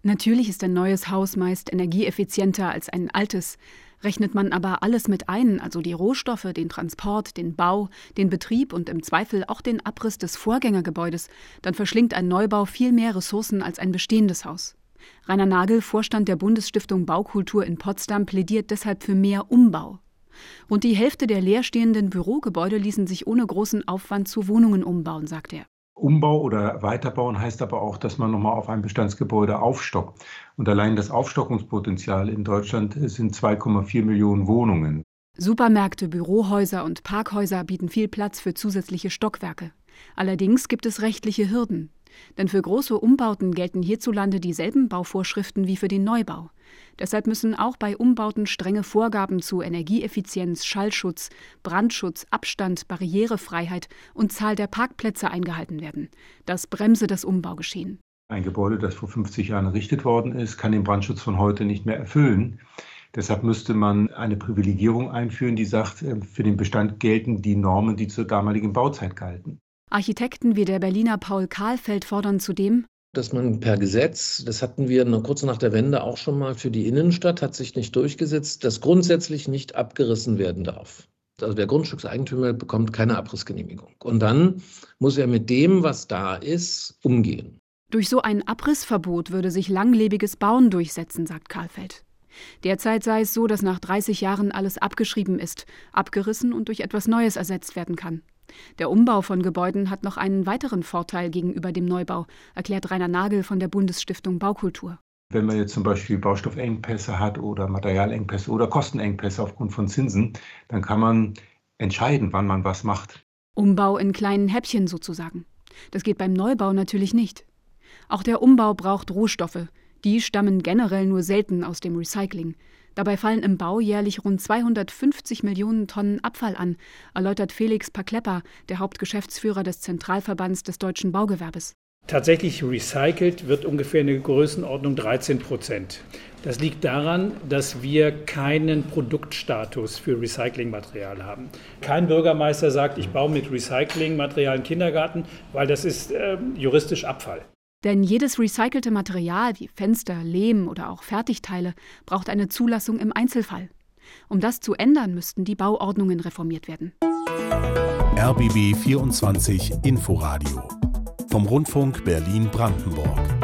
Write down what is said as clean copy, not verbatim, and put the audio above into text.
Natürlich ist ein neues Haus meist energieeffizienter als ein altes. Rechnet man aber alles mit ein, also die Rohstoffe, den Transport, den Bau, den Betrieb und im Zweifel auch den Abriss des Vorgängergebäudes, dann verschlingt ein Neubau viel mehr Ressourcen als ein bestehendes Haus. Rainer Nagel, Vorstand der Bundesstiftung Baukultur in Potsdam, plädiert deshalb für mehr Umbau. Rund die Hälfte der leerstehenden Bürogebäude ließen sich ohne großen Aufwand zu Wohnungen umbauen, sagt er. Umbau oder Weiterbauen heißt aber auch, dass man nochmal auf ein Bestandsgebäude aufstockt. Und allein das Aufstockungspotenzial in Deutschland sind 2,4 Millionen Wohnungen. Supermärkte, Bürohäuser und Parkhäuser bieten viel Platz für zusätzliche Stockwerke. Allerdings gibt es rechtliche Hürden. Denn für große Umbauten gelten hierzulande dieselben Bauvorschriften wie für den Neubau. Deshalb müssen auch bei Umbauten strenge Vorgaben zu Energieeffizienz, Schallschutz, Brandschutz, Abstand, Barrierefreiheit und Zahl der Parkplätze eingehalten werden. Das bremse das Umbaugeschehen. Ein Gebäude, das vor 50 Jahren errichtet worden ist, kann den Brandschutz von heute nicht mehr erfüllen. Deshalb müsste man eine Privilegierung einführen, die sagt, für den Bestand gelten die Normen, die zur damaligen Bauzeit galten. Architekten wie der Berliner Paul Kahlfeld fordern zudem, dass man per Gesetz, das hatten wir kurz nach der Wende auch schon mal für die Innenstadt, hat sich nicht durchgesetzt, dass grundsätzlich nicht abgerissen werden darf. Also der Grundstückseigentümer bekommt keine Abrissgenehmigung. Und dann muss er mit dem, was da ist, umgehen. Durch so ein Abrissverbot würde sich langlebiges Bauen durchsetzen, sagt Kahlfeld. Derzeit sei es so, dass nach 30 Jahren alles abgeschrieben ist, abgerissen und durch etwas Neues ersetzt werden kann. Der Umbau von Gebäuden hat noch einen weiteren Vorteil gegenüber dem Neubau, erklärt Rainer Nagel von der Bundesstiftung Baukultur. Wenn man jetzt zum Beispiel Baustoffengpässe hat oder Materialengpässe oder Kostenengpässe aufgrund von Zinsen, dann kann man entscheiden, wann man was macht. Umbau in kleinen Häppchen sozusagen. Das geht beim Neubau natürlich nicht. Auch der Umbau braucht Rohstoffe. Die stammen generell nur selten aus dem Recycling. Dabei fallen im Bau jährlich rund 250 Millionen Tonnen Abfall an, erläutert Felix Paklepper, der Hauptgeschäftsführer des Zentralverbands des deutschen Baugewerbes. Tatsächlich recycelt wird ungefähr eine Größenordnung 13%. Das liegt daran, dass wir keinen Produktstatus für Recyclingmaterial haben. Kein Bürgermeister sagt, ich baue mit Recyclingmaterial einen Kindergarten, weil das ist juristisch Abfall. Denn jedes recycelte Material wie Fenster, Lehm oder auch Fertigteile braucht eine Zulassung im Einzelfall. Um das zu ändern, müssten die Bauordnungen reformiert werden. RBB 24 Inforadio vom Rundfunk Berlin-Brandenburg.